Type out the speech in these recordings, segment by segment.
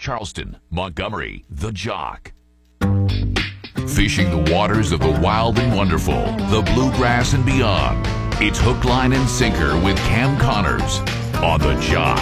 Charleston, Montgomery, The Jock. Fishing the waters of the wild and wonderful, the bluegrass and beyond. It's Hook, Line, and Sinker with Cam Connors on The Jock.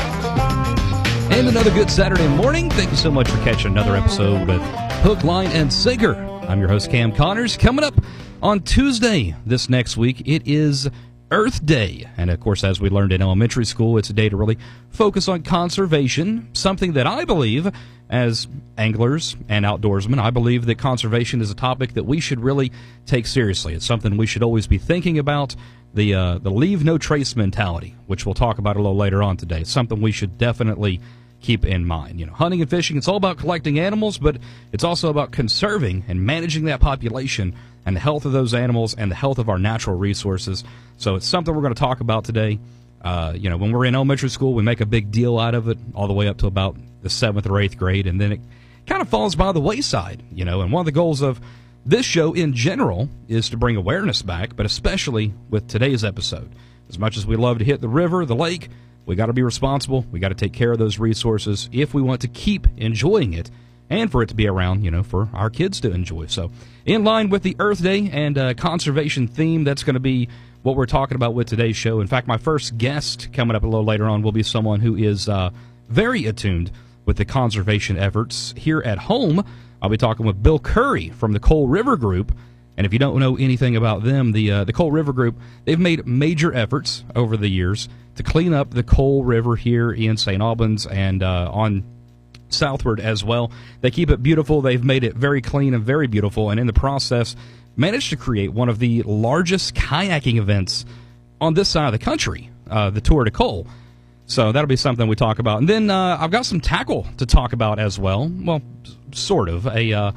And another good Saturday morning. Thank you so much for catching another episode with Hook, Line, and Sinker. I'm your host, Cam Connors. Coming up on Tuesday this next week, it is Earth Day. And, of course, as we learned in elementary school, it's a day to really focus on conservation, something that I believe, as anglers and outdoorsmen, I believe that conservation is a topic that we should really take seriously. It's something we should always be thinking about. The leave no trace mentality, which we'll talk about a little later on today. It's something we should definitely keep in mind. You know, hunting and fishing, it's all about collecting animals, but it's also about conserving and managing that population and the health of those animals and the health of our natural resources. So it's something we're going to talk about today. When we're in elementary school, we make a big deal out of it all the way up to about the 7th or 8th grade, and then it kind of falls by the wayside, and one of the goals of this show in general is to bring awareness back, but especially with today's episode. As much as we love to hit the river, the lake, we got to be responsible. We got to take care of those resources if we want to keep enjoying it and for it to be around, for our kids to enjoy. So in line with the Earth Day and conservation theme, that's going to be what we're talking about with today's show. In fact, my first guest coming up a little later on will be someone who is very attuned with the conservation efforts here at home. I'll be talking with Bill Curry from the Coal River Group. And if you don't know anything about them, the Coal River Group, they've made major efforts over the years to clean up the Coal River here in St. Albans and on southward as well. They keep it beautiful. They've made it very clean and very beautiful, and in the process managed to create one of the largest kayaking events on this side of the country, the Tour de Coal. So that'll be something we talk about. And then I've got some tackle to talk about as well. Well, sort of. A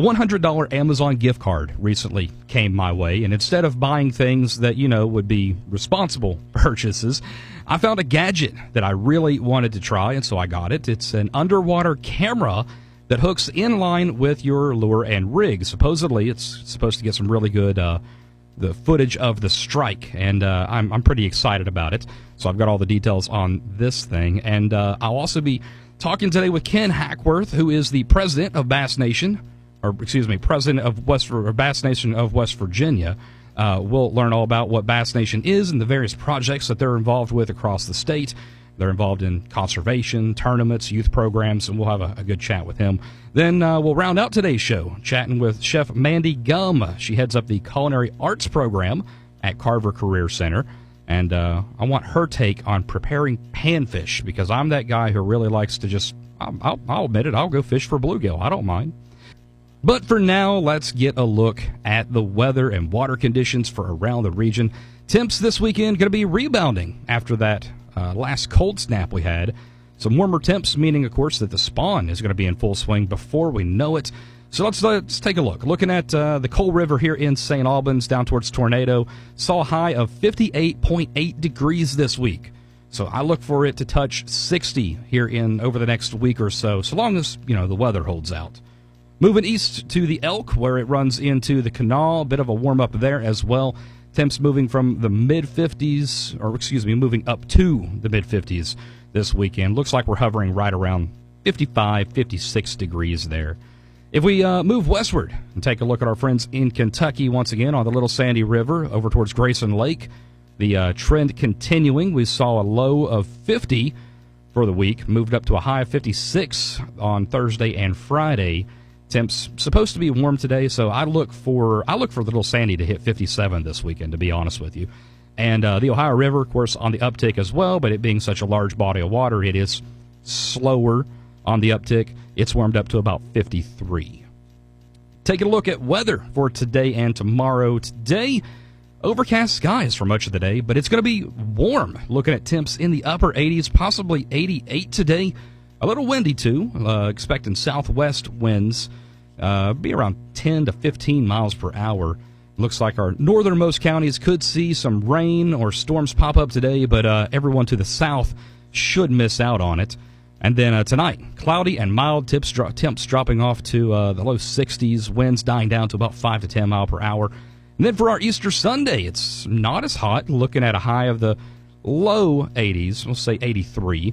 $100 Amazon gift card recently came my way, and instead of buying things that, would be responsible purchases, I found a gadget that I really wanted to try, and so I got it. It's an underwater camera that hooks in line with your lure and rig. Supposedly, it's supposed to get some really good the footage of the strike, and I'm pretty excited about it. So I've got all the details on this thing, and I'll also be talking today with Ken Hackworth, who is the president of Bass Nation, president of Bass Nation of West Virginia. We'll learn all about what Bass Nation is and the various projects that they're involved with across the state. They're involved in conservation, tournaments, youth programs, and we'll have a good chat with him. Then we'll round out today's show, chatting with Chef Mandy Gum. She heads up the Culinary Arts program at Carver Career Center. And I want her take on preparing panfish, because I'm that guy who really likes to just, I'll admit it, I'll go fish for bluegill. I don't mind. But for now, let's get a look at the weather and water conditions for around the region. Temps this weekend going to be rebounding after that last cold snap we had. Some warmer temps, meaning, of course, that the spawn is going to be in full swing before we know it. So let's take a look. Looking at the Coal River here in St. Albans down towards Tornado, saw a high of 58.8 degrees this week. So I look for it to touch 60 here over the next week or so long as, the weather holds out. Moving east to the Elk, where it runs into the canal, a bit of a warm-up there as well. Temps moving from the mid-50s, moving up to the mid-50s this weekend. Looks like we're hovering right around 55, 56 degrees there. If we move westward and take a look at our friends in Kentucky once again on the Little Sandy River over towards Grayson Lake, the trend continuing. We saw a low of 50 for the week, moved up to a high of 56 on Thursday and Friday. Temps supposed to be warm today, so I look for Little Sandy to hit 57 this weekend, to be honest with you. And the Ohio River, of course, on the uptick as well, but it being such a large body of water, it is slower on the uptick. It's warmed up to about 53. Taking a look at weather for today and tomorrow. Today, overcast skies for much of the day, but it's going to be warm. Looking at temps in the upper 80s, possibly 88 today. A little windy, too. Expecting southwest winds, be around 10 to 15 miles per hour. Looks like our northernmost counties could see some rain or storms pop up today, but everyone to the south should miss out on it. And then tonight, cloudy and mild, temps dropping off to the low 60s, winds dying down to about 5 to 10 mile per hour. And then for our Easter Sunday, it's not as hot, looking at a high of the low 80s, we'll say 83.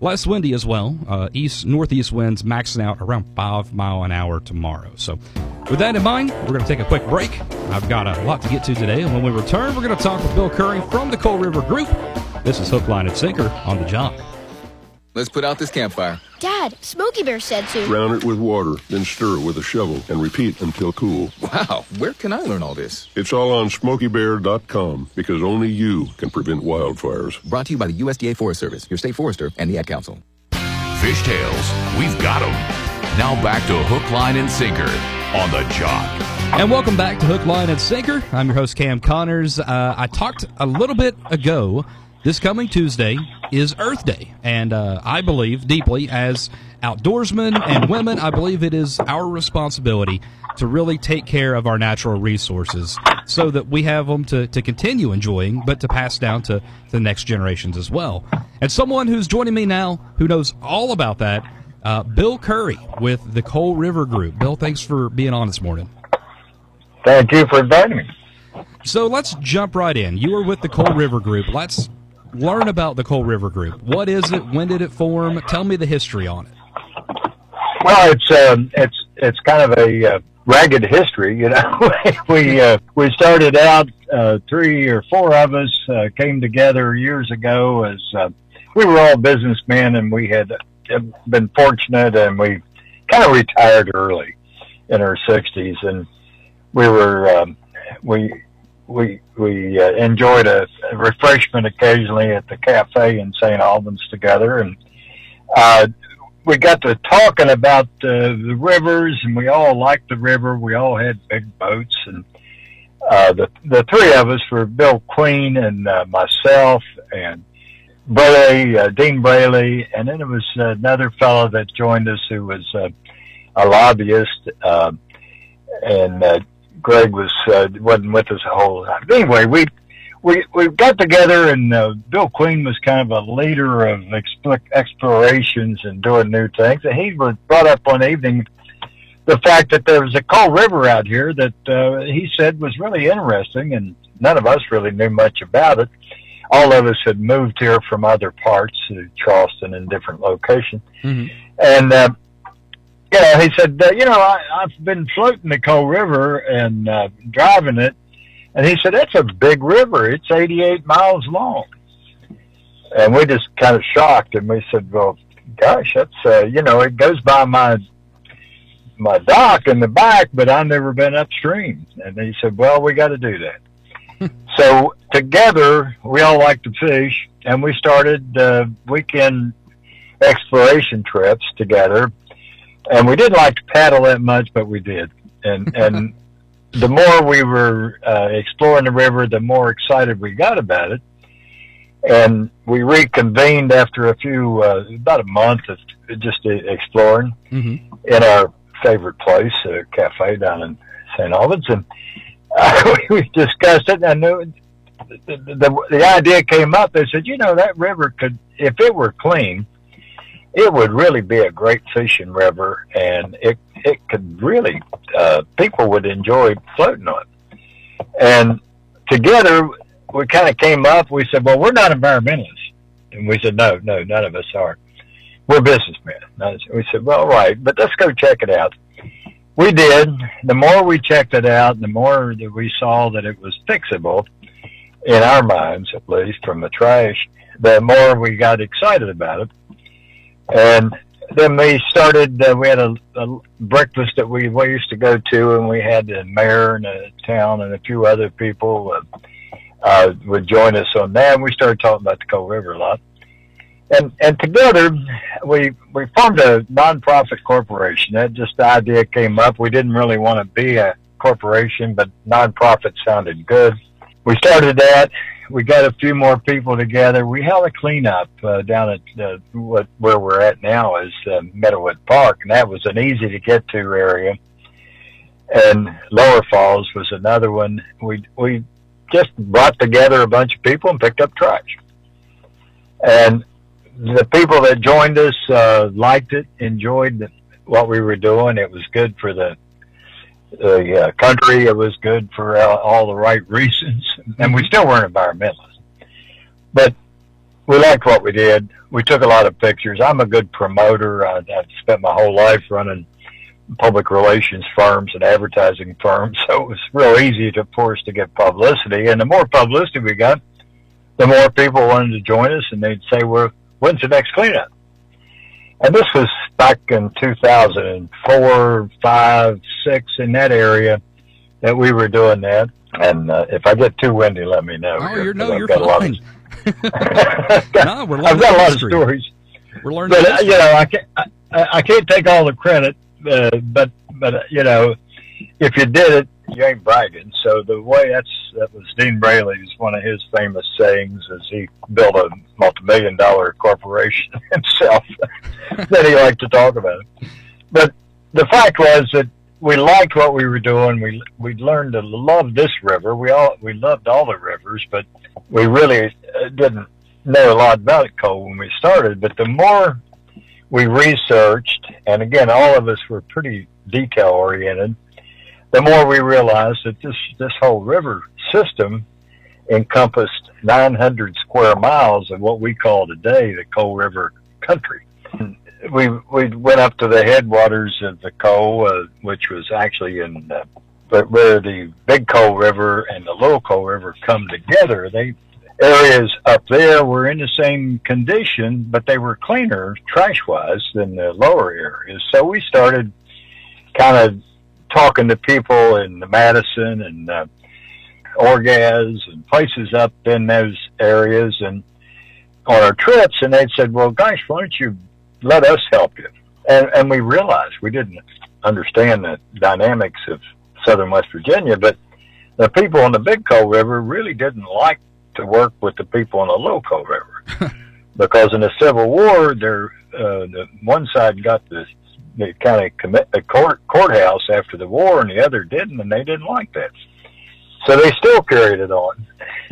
less windy as well. Northeast winds maxing out around 5 miles an hour tomorrow. So with that in mind, we're going to take a quick break. I've got a lot to get to today, and when we return, we're going to talk with Bill Curry from the Coal River Group. This is Hook, Line, and Sinker on the Jock. Let's put out this campfire. Dad, Smokey Bear said to drown it with water, then stir it with a shovel and repeat until cool. Wow, where can I learn all this? It's all on SmokeyBear.com because only you can prevent wildfires. Brought to you by the USDA Forest Service, your state forester, and the Ad Council. Fishtails, we've got them. Now back to Hook, Line, and Sinker on the Jock. And welcome back to Hook, Line, and Sinker. I'm your host, Cam Connors. I talked a little bit ago. This coming Tuesday is Earth Day, and I believe deeply as outdoorsmen and women, I believe it is our responsibility to really take care of our natural resources so that we have them to continue enjoying, but to pass down to the next generations as well. And someone who's joining me now who knows all about that, Bill Curry with the Coal River Group. Bill, thanks for being on this morning. Thank you for inviting me. So let's jump right in. You were with the Coal River Group. Let's learn about the Coal River Group. What is it? When did it form? Tell me the history on it. Well, it's kind of a ragged history, you know. we started out 3 or 4 of us came together years ago as we were all businessmen, and we had been fortunate, and we kind of retired early in our 60s, and we were we enjoyed a refreshment occasionally at the cafe in St. Albans together, and we got to talking about the rivers, and we all liked the river. We all had big boats, and the 3 of us were Bill Queen and myself and Dean Braley, and then there was another fellow that joined us who was a lobbyist, and Greg wasn't with us the whole time. But anyway, we got together, and Bill Queen was kind of a leader of explorations and doing new things. And he was brought up one evening the fact that there was a Coal River out here that he said was really interesting, and none of us really knew much about it. All of us had moved here from other parts to Charleston in different locations. Mm-hmm. And he said, I've been floating the Coal River and driving it. And he said, that's a big river. It's 88 miles long. And we just kind of shocked. And we said, well, gosh, that's, it goes by my dock in the back, but I've never been upstream. And he said, well, we got to do that. So together, we all like to fish, and we started weekend exploration trips together. And we didn't like to paddle that much, but we did. And the more we were exploring the river, the more excited we got about it. And we reconvened after about a month of just exploring in our favorite place, a cafe down in St. Albans. And we discussed it, and the idea came up. They said, that river could, if it were clean, it would really be a great fishing river, and it could really, people would enjoy floating on it. And together, we kind of came up, we said, well, we're not environmentalists. And we said, no, none of us are. We're businessmen. We said, well, right, but let's go check it out. We did. The more we checked it out, the more that we saw that it was fixable, in our minds at least, from the trash, the more we got excited about it. And then we started, we had a breakfast that we used to go to, and we had the mayor and the town and a few other people would join us on that. And we started talking about the Coal River a lot. And together, we formed a nonprofit corporation. That just the idea came up. We didn't really want to be a corporation, but nonprofit sounded good. We started that. We got a few more people together. We held a cleanup down at where we're at now is Meadowwood Park, and that was an easy to get to area. And Lower Falls was another one. We just brought together a bunch of people and picked up trash. And the people that joined us liked it, enjoyed what we were doing. It was good for the country. It was good for all the right reasons, and we still weren't environmentalists. But we liked what we did. We took a lot of pictures. I'm a good promoter. I've spent my whole life running public relations firms and advertising firms, so it was real easy for us to get publicity. And the more publicity we got, the more people wanted to join us, and they'd say, well, when's the next cleanup? And this was back in 2004, 5, 6, in that area that we were doing that. And if I get too windy, let me know. Oh, you're fine. I've got a lot of stories. We're learning. But, I can't take all the credit, but if you did it, you ain't bragging. So the way that was Dean Braley's, one of his famous sayings, is he built a multi-million-dollar corporation himself that he liked to talk about. But the fact was that we liked what we were doing. We learned to love this river. We loved all the rivers, but we really didn't know a lot about coal when we started. But the more we researched, and again, all of us were pretty detail-oriented, the more we realized that this whole river system encompassed 900 square miles of what we call today the Coal River country. We went up to the headwaters of the Coal, which was actually where the Big Coal River and the Little Coal River come together. Areas up there were in the same condition, but they were cleaner trash-wise than the lower areas. So we started kind of talking to people in the Madison and Orgaz and places up in those areas and on our trips, and they said, well, gosh, why don't you let us help you? And we realized we didn't understand the dynamics of southern West Virginia, but the people on the Big Coal River really didn't like to work with the people on the Little Coal River because in the Civil War, the one side got the county courthouse after the war, and the other didn't, and they didn't like that. So they still carried it on.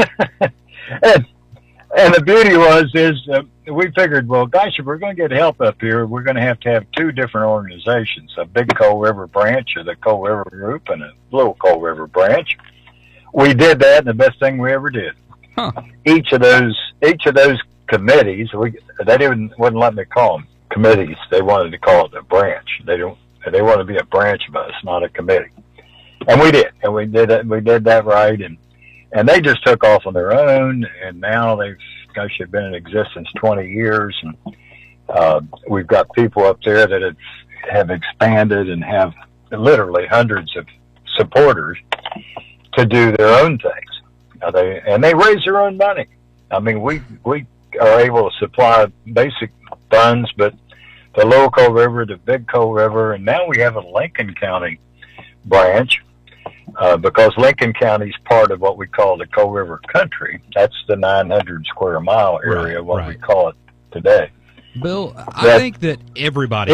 and the beauty is we figured, well, gosh, if we're going to get help up here, we're going to have two different organizations, a Big Coal River branch of the Coal River Group and a Little Coal River branch. We did that, and the best thing we ever did. Huh. Each of those committees, they wouldn't let me call them committees. They wanted to call it a branch. They want to be a branch of us, not a committee. And we did, and we did that right, and they just took off on their own, and now they've been in existence 20 years, and we've got people up there that have expanded and have literally hundreds of supporters to do their own things. They raise their own money. I mean, we are able to supply basic funds, but the Little Coal River, the Big Coal River, and now we have a Lincoln County branch because Lincoln County is part of what we call the Coal River country. That's the 900 square mile area, we call it today. Bill, I think that everybody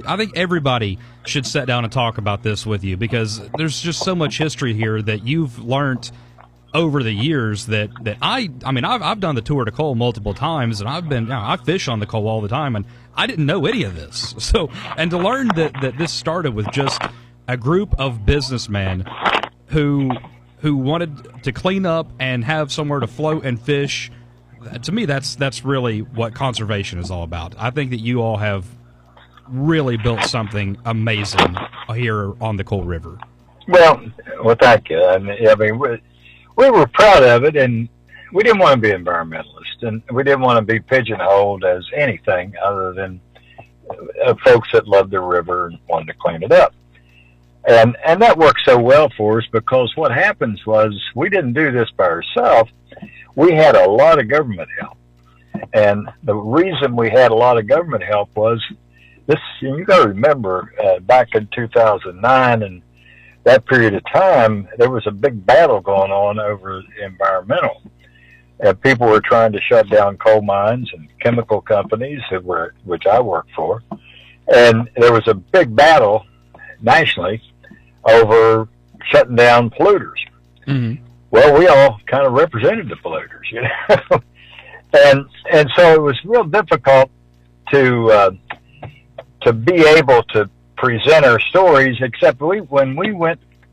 should sit down and talk about this with you because there's just so much history here that you've learned over the years that I've done the tour to coal multiple times, and I fish on the coal all the time, and I didn't know any of this. So, and to learn that this started with just a group of businessmen who wanted to clean up and have somewhere to float and fish, to me that's really what conservation is all about. I think that you all have really built something amazing here on the Coal River. Well, thank you. I mean, we were proud of it, and we didn't want to be environmentalists, and we didn't want to be pigeonholed as anything other than folks that loved the river and wanted to clean it up. And that worked so well for us because what happens was we didn't do this by ourselves. We had a lot of government help. And the reason we had a lot of government help was this, and you got to remember, back in 2009 and that period of time, there was a big battle going on over environmental. And people were trying to shut down coal mines and chemical companies, which I worked for. And there was a big battle nationally over shutting down polluters. Mm-hmm. Well, we all kind of represented the polluters, you know. and so it was real difficult to be able to present our stories, except when we went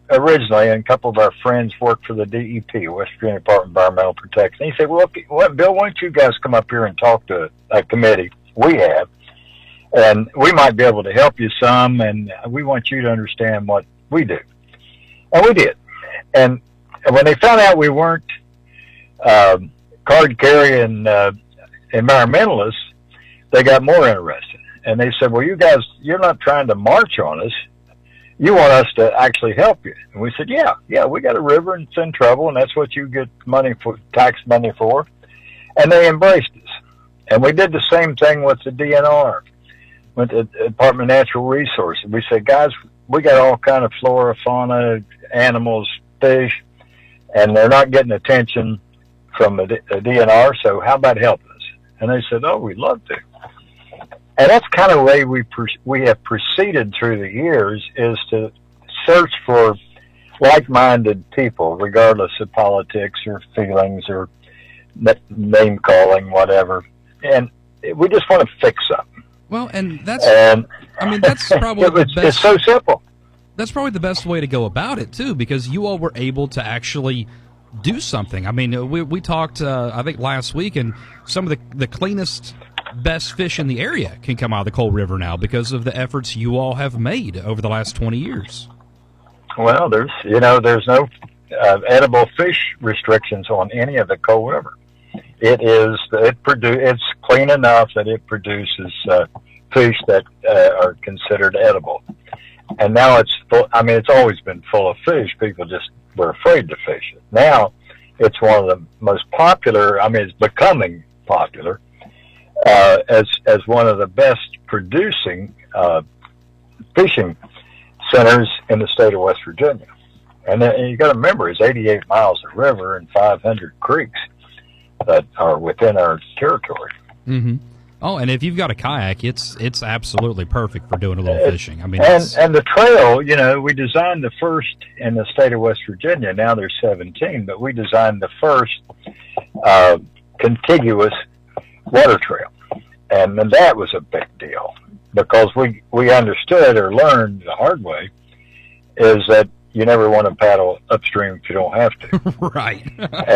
originally, and a couple of our friends worked for the DEP, West Virginia Department of Environmental Protection. He said, well, Bill, why don't you guys come up here and talk to a committee we have, and we might be able to help you some, and we want you to understand what we do. And we did. And when they found out we weren't card-carrying environmentalists, they got more interested. And they said, well, you guys, you're not trying to march on us. You want us to actually help you. And we said, yeah, we got a river and it's in trouble, and that's what you get money for, tax money for. And they embraced us. And we did the same thing with the DNR, with the Department of Natural Resources. We said, guys, we got all kind of flora, fauna, animals, fish, and they're not getting attention from the DNR, so how about helping us? And they said, oh, we'd love to. And that's kind of the way we have proceeded through the years, is to search for like-minded people, regardless of politics or feelings or name-calling, whatever. And we just want to fix something. Well, and that's probably the best. It's so simple. That's probably the best way to go about it, too, because you all were able to actually do something. I mean, we talked, I think, last week, and some of the cleanest, best fish in the area can come out of the Coal River now because of the efforts you all have made over the last 20 years. Well, there's no edible fish restrictions on any of the Coal River. It's clean enough that it produces fish that are considered edible. And now it's full. I mean, it's always been full of fish. People just were afraid to fish it. Now it's one of the most popular. I mean, it's becoming popular as one of the best producing fishing centers in the state of West Virginia. And you got to remember, it's 88 miles of river and 500 creeks that are within our territory. Mm-hmm. Oh, and if you've got a kayak, it's absolutely perfect for doing a little fishing. I mean, and the trail, we designed the first in the state of West Virginia. Now there's 17, but we designed the first contiguous water trail, and that was a big deal because we understood or learned the hard way is that you never want to paddle upstream if you don't have to. Right.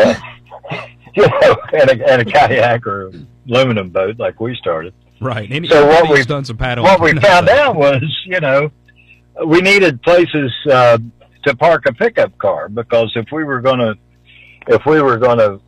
And a kayak or aluminum boat like we started. Right. So what we found out was, we needed places to park a pickup car, because if we were going to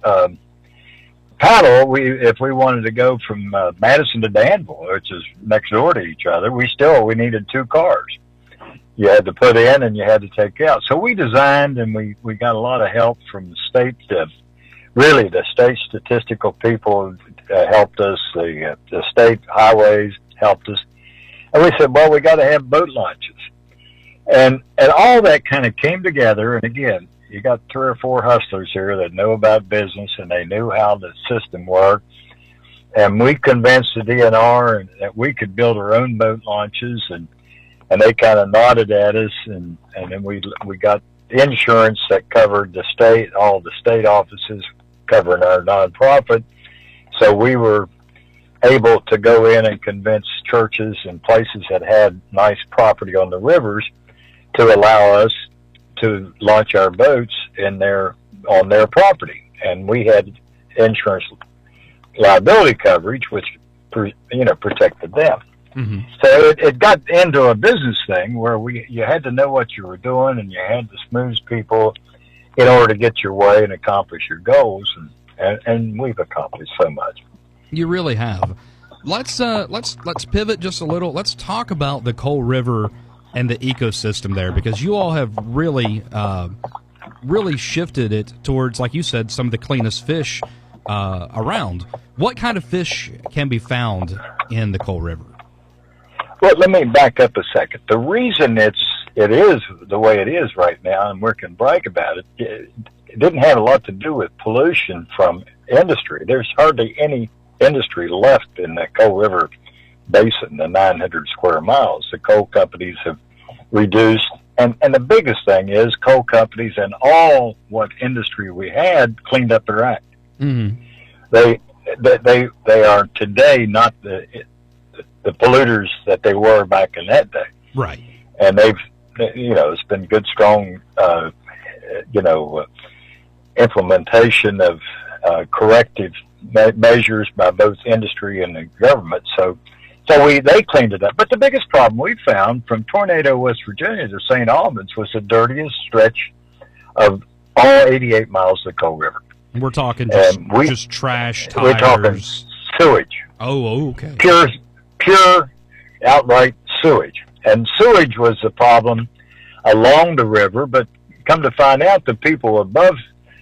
paddle, if we wanted to go from Madison to Danville, which is next door to each other, we needed two cars. You had to put in and you had to take out. So we designed, and we got a lot of help from the state. Really, the state statistical people helped us. The state highways helped us. And we said, well, we got to have boat launches. And all that kind of came together. And again, you got 3 or 4 hustlers here that know about business, and they knew how the system worked. And we convinced the DNR that we could build our own boat launches, and they kind of nodded at us. And then we got insurance that covered the state, all the state offices covering our nonprofit. So we were able to go in and convince churches and places that had nice property on the rivers to allow us to launch our boats on their property. And we had insurance liability coverage, which, protected them. Mm-hmm. So it got into a business thing where you had to know what you were doing, and you had to smooth people in order to get your way and accomplish your goals, and we've accomplished so much. You really have. Let's pivot just a little. Let's talk about the Coal River and the ecosystem there, because you all have really shifted it towards, like you said, some of the cleanest fish around. What kind of fish can be found in the Coal River? Well, let me back up a second. The reason it is the way it is right now, and we can brag about it, it didn't have a lot to do with pollution from industry. There's hardly any industry left in the Coal River Basin, the 900 square miles. The coal companies have reduced, and the biggest thing is coal companies and all what industry we had cleaned up their act. Mm-hmm. They are today not the polluters that they were back in that day. Right. And it's been good, strong, implementation of corrective measures by both industry and the government. So they cleaned it up. But the biggest problem we found from Tornado, West Virginia to St. Albans was the dirtiest stretch of all 88 miles of the Coal River. We're talking just trash, tires. We're talking sewage. Oh, okay. Pure, outright sewage. And sewage was the problem along the river, but come to find out, the people above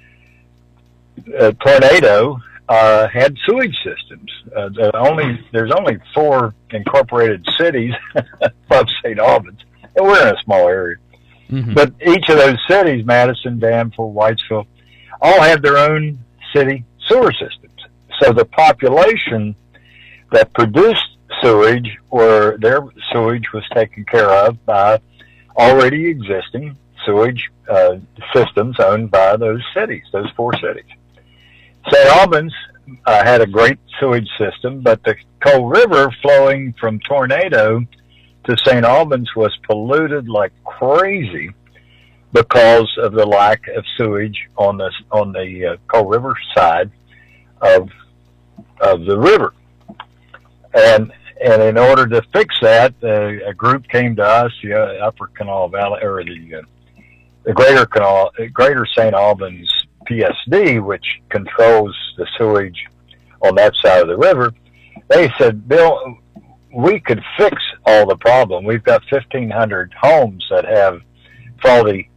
Tornado had sewage systems. There's only 4 incorporated cities above St. Albans, and we're in a small area. Mm-hmm. But each of those cities, Madison, Danville, Whitesville, all have their own city sewer systems. So the population that produced sewage, or their sewage was taken care of by already existing sewage systems owned by those cities, those 4 cities. St. Albans had a great sewage system, but the Coal River flowing from Tornado to St. Albans was polluted like crazy because of the lack of sewage on the Coal River side of the river. And in order to fix that, a group came to us, the Upper Kanawha Valley, or the Greater St. Albans PSD, which controls the sewage on that side of the river. They said, Bill, we could fix all the problem. We've got 1,500 homes that have faulty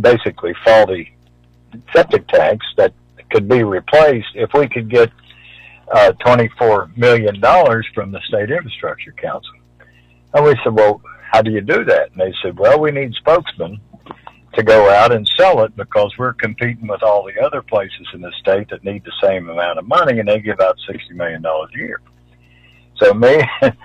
septic tanks that could be replaced if we could get $24 million from the State Infrastructure Council. And we said, well, how do you do that? And they said, well, we need spokesmen to go out and sell it because we're competing with all the other places in the state that need the same amount of money, and they give out $60 million a year. So me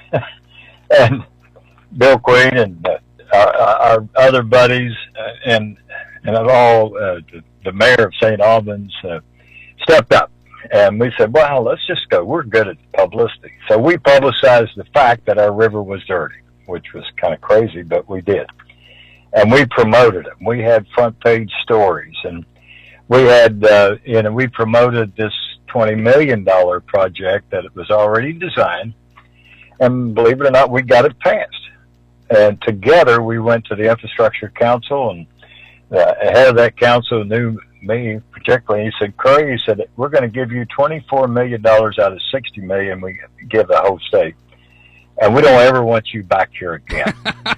and Bill Queen and our other buddies and all the mayor of St. Albans stepped up. And we said, well, let's just go. We're good at publicity. So we publicized the fact that our river was dirty, which was kind of crazy, but we did. And we promoted it. We had front page stories, and we had, we promoted this $20 million project that it was already designed. And believe it or not, we got it passed. And together we went to the Infrastructure Council, and the head of that council knew me particularly. He said, Curry, he said, we're going to give you $24 million out of $60 million we give the whole state. And we don't ever want you back here again.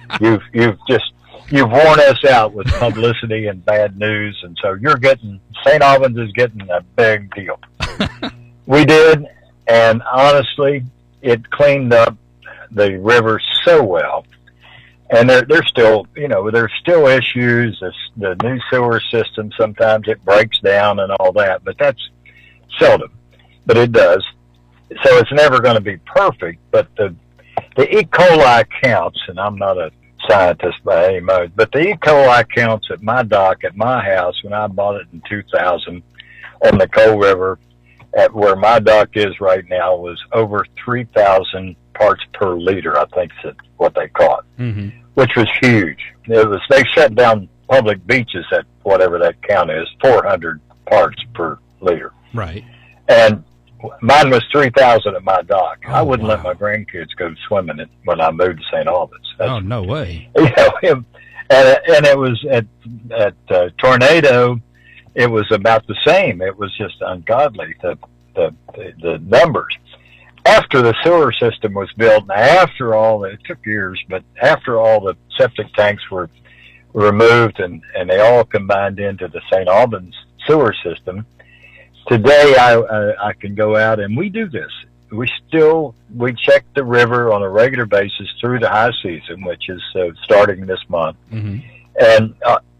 You've worn us out with publicity and bad news, and so St. Albans is getting a big deal. We did, and honestly, it cleaned up the river so well. And there's still issues. The new sewer system, sometimes it breaks down and all that, but that's seldom. But it does. So it's never going to be perfect, but the E. coli counts, and I'm not a scientist by any mode, but the E. coli counts at my dock at my house when I bought it in 2000 on the Coal River at where my dock is right now was over 3,000 parts per liter, I think is what they caught, which was huge. They shut down public beaches at whatever that count is, 400 parts per liter. Right. And mine was 3,000 at my dock. Oh, I wouldn't let my grandkids go swimming when I moved to St. Albans. No way. And it was at Tornado, it was about the same. It was just ungodly, the numbers. After the sewer system was built, and it took years, but after all the septic tanks were removed and they all combined into the St. Albans sewer system, today I can go out and we do this. We check the river on a regular basis through the high season, which is starting this month. And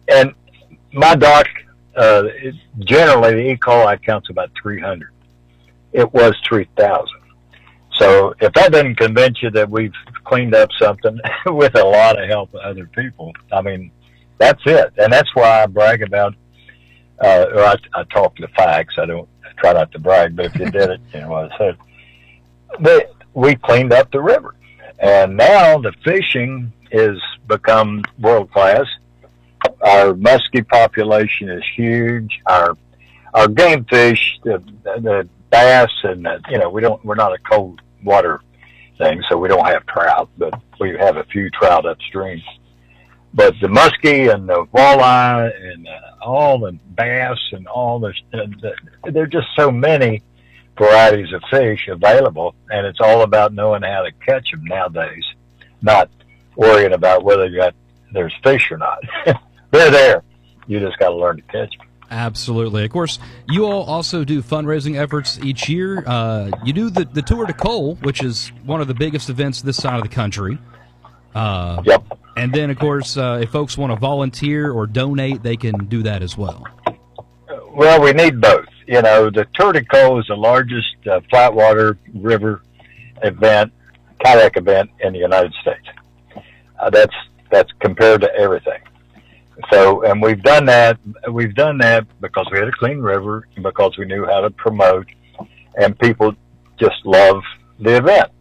my dock, generally the E. coli counts about 300. It was 3,000. So if that doesn't convince you that we've cleaned up something with a lot of help of other people, I mean, that's it. And that's why I brag about, or I talk the facts. I try not to brag, but if you did it, you know what I said. But we cleaned up the river. And now the fishing is become world class. Our muskie population is huge. Our game fish, the bass, and we're not a cold water thing, so we don't have trout, but we have a few trout upstream. But the muskie and the walleye and all the bass and all the there are just so many varieties of fish available, and it's all about knowing how to catch them nowadays, not worrying about whether there's fish or not. They're there. You just got to learn to catch them. Absolutely. Of course, you all also do fundraising efforts each year. You do the Tour de Cole, which is one of the biggest events this side of the country. Yep. And then, of course, if folks want to volunteer or donate, they can do that as well. Well, we need both. The Tour de Cole is the largest flatwater river event, kayak event in the United States. That's compared to everything. So, and we've done that because we had a clean river and because we knew how to promote, and people just love the event.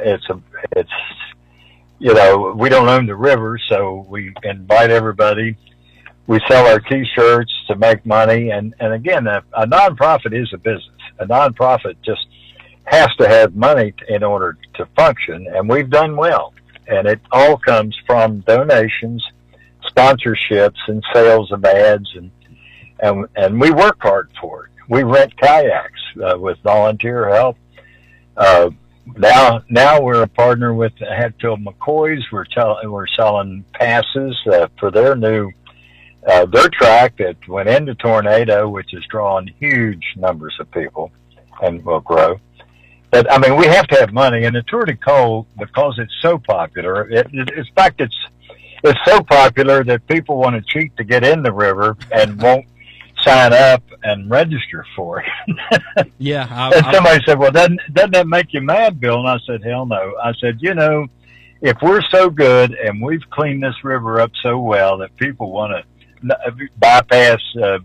We don't own the river, so we invite everybody. We sell our T-shirts to make money, and again, a nonprofit is a business. A nonprofit just has to have money in order to function, and we've done well. And it all comes from donations, sponsorships, and sales of ads, and we work hard for it. We rent kayaks with volunteer help. Now we're a partner with Hatfield McCoys. We're selling passes for their new their track that went into Tornado, which has drawn huge numbers of people and will grow. But we have to have money, and the Tour de Cole, because it's so popular, it's so popular that people want to cheat to get in the river and won't sign up and register for it. Yeah. And somebody said, well, doesn't that make you mad, Bill? And I said, hell no. I said, if we're so good and we've cleaned this river up so well that people want to bypass,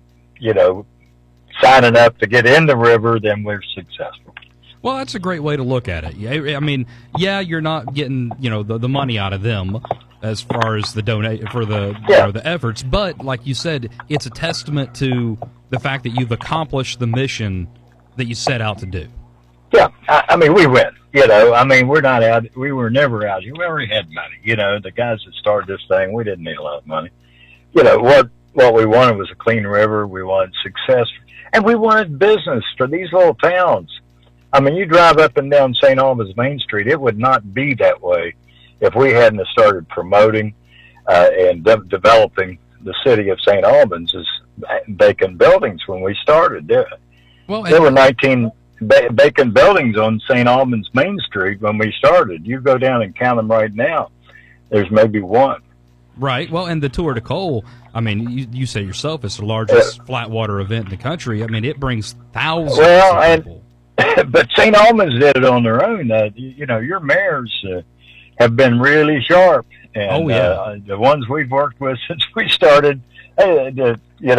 signing up to get in the river, then we're successful. Well, that's a great way to look at it. You're not getting, the money out of them as far as the donate for the the efforts, but like you said, it's a testament to the fact that you've accomplished the mission that you set out to do. Yeah, we win. We're not out. We were never out here. We already had money. The guys that started this thing, we didn't need a lot of money. What we wanted was a clean river. We wanted success, and we wanted business for these little towns. You drive up and down St. Albans Main Street, it would not be that way if we hadn't started promoting and developing the city of St. Albans as vacant buildings when we started. There were 19 vacant buildings on St. Albans Main Street when we started. You go down and count them right now. There's maybe one. Right. Well, and the Tour de Cole, you say yourself, it's the largest flatwater event in the country. It brings thousands of people. But St. Albans did it on their own. Your mayors have been really sharp. And, the ones we've worked with since we started, President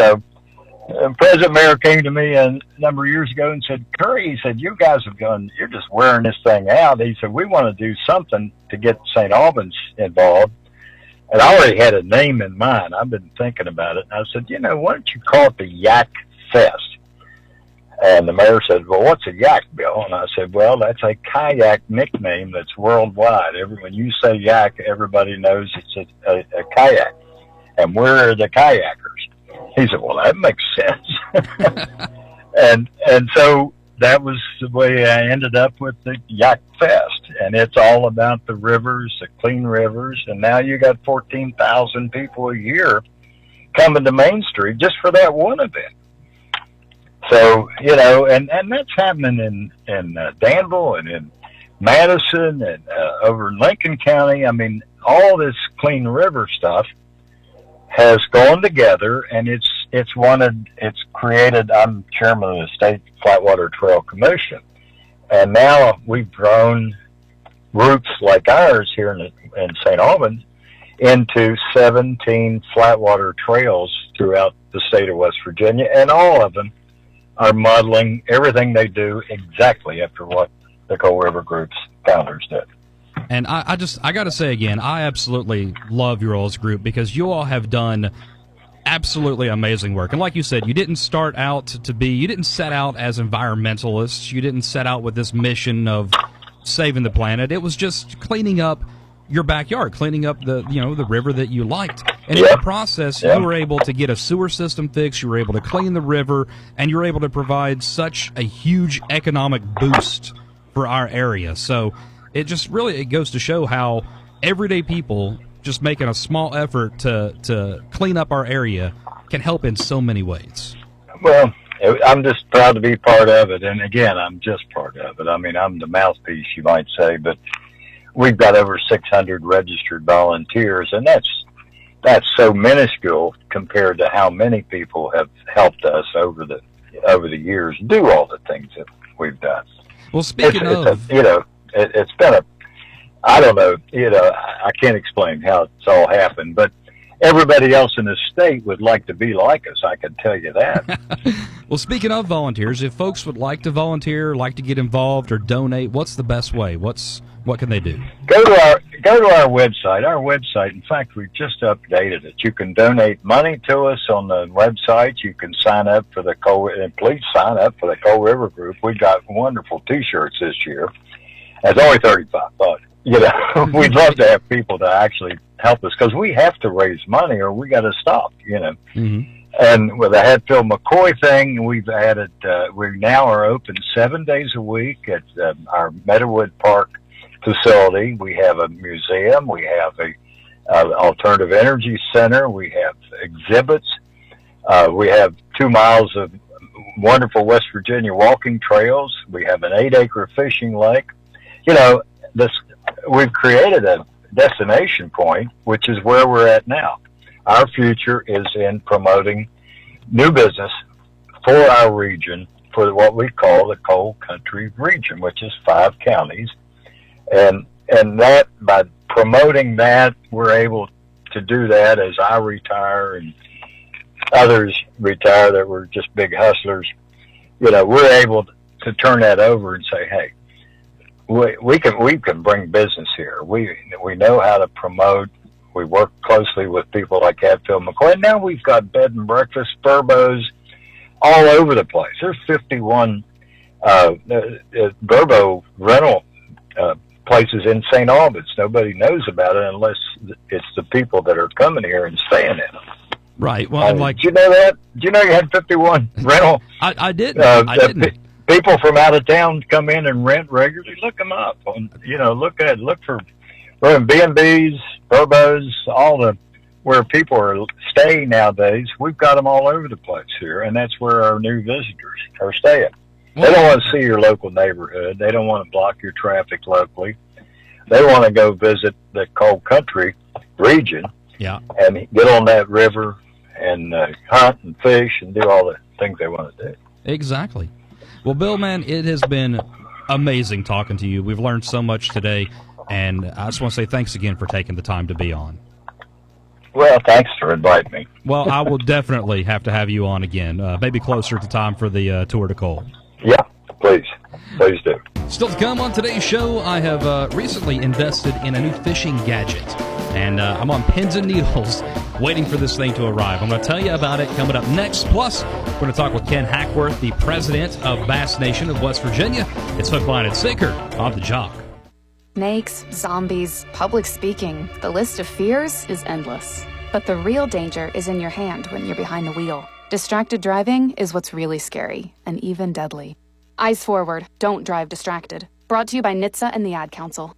Mayor came to me a number of years ago and said, Curry, he said, you guys you're just wearing this thing out. He said, we want to do something to get St. Albans involved. And I already had a name in mind. I've been thinking about it. And I said, why don't you call it the Yak Fest? And the mayor said, well, what's a yak, Bill? And I said, well, that's a kayak nickname that's worldwide. When you say yak, everybody knows it's a kayak. And we're the kayakers. He said, well, that makes sense. and so that was the way I ended up with the Yak Fest. And it's all about the rivers, the clean rivers. And now you got 14,000 people a year coming to Main Street just for that one event. So, and that's happening in Danville and in Madison and over in Lincoln County. All this clean river stuff has gone together, and it's created. I'm chairman of the State Flatwater Trail Commission, and now we've grown groups like ours here in St. Albans into 17 flatwater trails throughout the state of West Virginia, and all of them are modeling everything they do exactly after what the Coal River Group's founders did. And I got to say again, I absolutely love your all's group because you all have done absolutely amazing work. And like you said, you didn't set out as environmentalists. You didn't set out with this mission of saving the planet. It was just cleaning up your backyard, cleaning up the river that you liked. And in the process, you were able to get a sewer system fixed, you were able to clean the river, and you were able to provide such a huge economic boost for our area. So it goes to show how everyday people just making a small effort to clean up our area can help in so many ways. Well, I'm just proud to be part of it. And again, I'm just part of it. I mean, I'm the mouthpiece, you might say, but we've got over 600 registered volunteers, and that's so minuscule compared to how many people have helped us over the years do all the things that we've done. Well, speaking of, it's been I don't know, I can't explain how it's all happened, but everybody else in the state would like to be like us, I can tell you that. Well, speaking of volunteers, if folks would like to volunteer, like to get involved or donate, what's the best way? What can they do? Go to our website. Our website, in fact, we've just updated it. You can donate money to us on the website. You can sign up for the and please sign up for the Coal River Group. We got wonderful T-shirts this year. It's only $35. We'd love to have people to actually help us because we have to raise money or we got to stop. Mm-hmm. And with the Hatfield McCoy thing, we've added. We now are open 7 days a week at our Meadowood Park facility. We have a museum. We have a alternative energy center. We have exhibits. We have 2 miles of wonderful West Virginia walking trails. We have an 8-acre fishing lake. We've created a destination point, which is where we're at now. Our future is in promoting new business for our region, for what we call the Coal Country region, which is 5 counties. And that, by promoting that, we're able to do that as I retire and others retire that were just big hustlers. We're able to turn that over and say, hey, we can bring business here. We know how to promote. We work closely with people like Hatfield McCoy. Now we've got bed and breakfast, Burbos, all over the place. There's 51 Burbo rental places in St. Albans. Nobody knows about it unless it's the people that are coming here and staying in them. Right. Well, did you know that? Did you know you had 51 rental? I didn't. I didn't. People from out of town come in and rent regularly. Look them up. Look for B&Bs, Burbos, where people are staying nowadays. We've got them all over the place here, and that's where our new visitors are staying. They don't want to see your local neighborhood. They don't want to block your traffic locally. They want to go visit the Coal Country region and get on that river and hunt and fish and do all the things they want to do. Exactly. Well, Bill, man, it has been amazing talking to you. We've learned so much today, and I just want to say thanks again for taking the time to be on. Well, thanks for inviting me. Well, I will definitely have to have you on again, maybe closer to time for the Tour de Coal. Yeah, please. Please do. Still to come on today's show, I have recently invested in a new fishing gadget, and I'm on pins and needles waiting for this thing to arrive. I'm going to tell you about it coming up next. Plus, we're going to talk with Ken Hackworth, the president of Bass Nation of West Virginia. It's Hook, Line, and Sinker on The Jock. Snakes, zombies, public speaking. The list of fears is endless. But the real danger is in your hand when you're behind the wheel. Distracted driving is what's really scary and even deadly. Eyes forward, don't drive distracted. Brought to you by NHTSA and the Ad Council.